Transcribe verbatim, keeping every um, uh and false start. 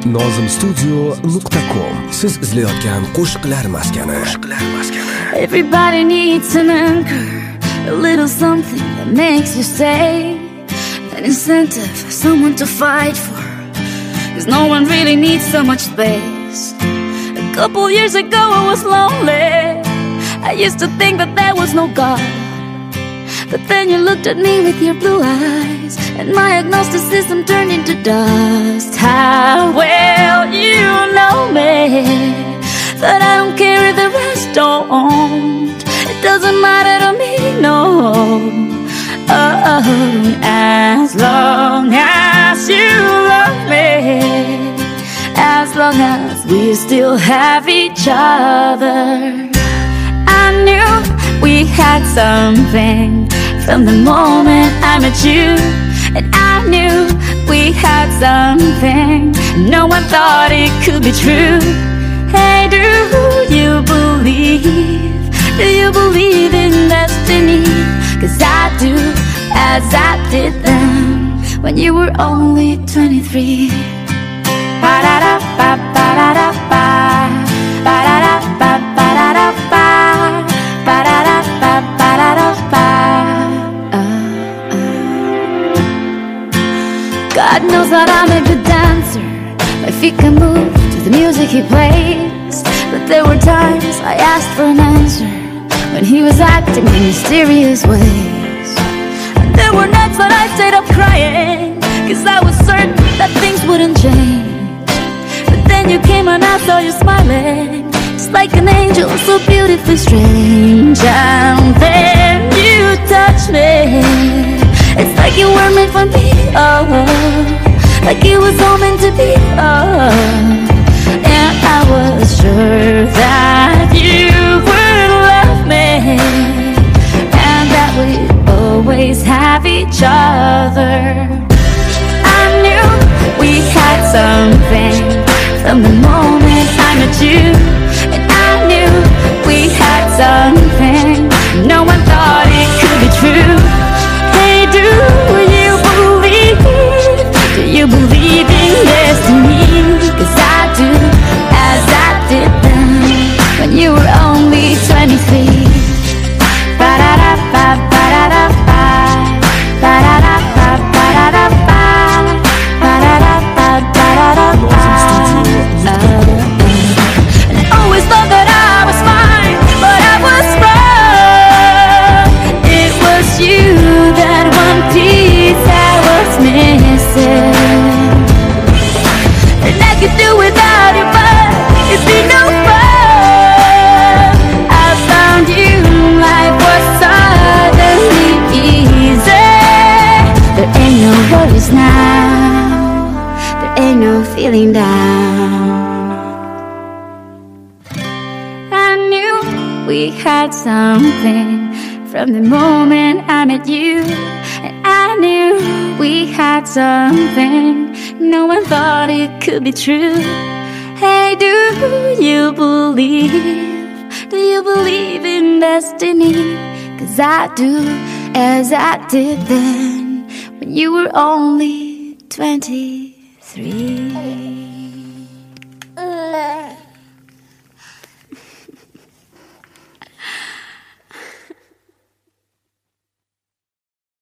nozim studio nuqta com. Siz izlayotgan qo'shiqlar maskani. Everybody needs an anchor, a little something that makes you stay, an incentive, someone to fight for, cause no one really needs so much space. A couple years ago I was lonely, I used to think that there was no God. But then you looked at me with your blue eyes, and my agnosticism turned into dust. How well you know me, but I don't care if the rest don't. It doesn't matter to me, no. Oh, as long as you love me, as long as we still have each other. I knew we had something from the moment I met you, and I knew we had something no one thought it could be true. Hey, do you believe, do you believe in destiny? Cause I do, as I did then, when you were only twenty-three. Ba-da-da-ba-ba-da-da-ba, ba-da-da-ba-ba-da-da-ba, ba-da-da-ba-ba-da-da-ba. God knows that I'm a good dancer, my feet can move to the music he plays. But there were times I asked for an answer when he was acting in mysterious ways. And there were nights that I stayed up crying, cause I was certain that things wouldn't change. But then you came and I saw you smiling, just like an angel, so beautifully strange. And then you touched me, it's like you were meant for me, oh, like it was all meant to be, oh. And I was sure that you would love me, and that we'd always have each other. I knew we had something from the moment I met you, and I knew we had something no one thought it could be true. Hey, do you believe, do you believe in destiny? Cause I do, as I did then, when you were only twenty-three. Ba-da-da-ba-ba-da-da-ba, ba-da-da-ba-ba-da-da-ba, ba-da-da-ba-ba-da-da-ba. And I always thought that I was fine, but I was wrong. It was you, that one piece that was missing. And I could do without you, but it'd be no fun. I found you, life was suddenly easy. There ain't no worries now, there ain't no feeling down. I knew we had something from the moment I met you, and I knew we had something no one thought it could be true. Hey, do you believe, do you believe in destiny? Cause I do, as I did then, when you were only twenty-three.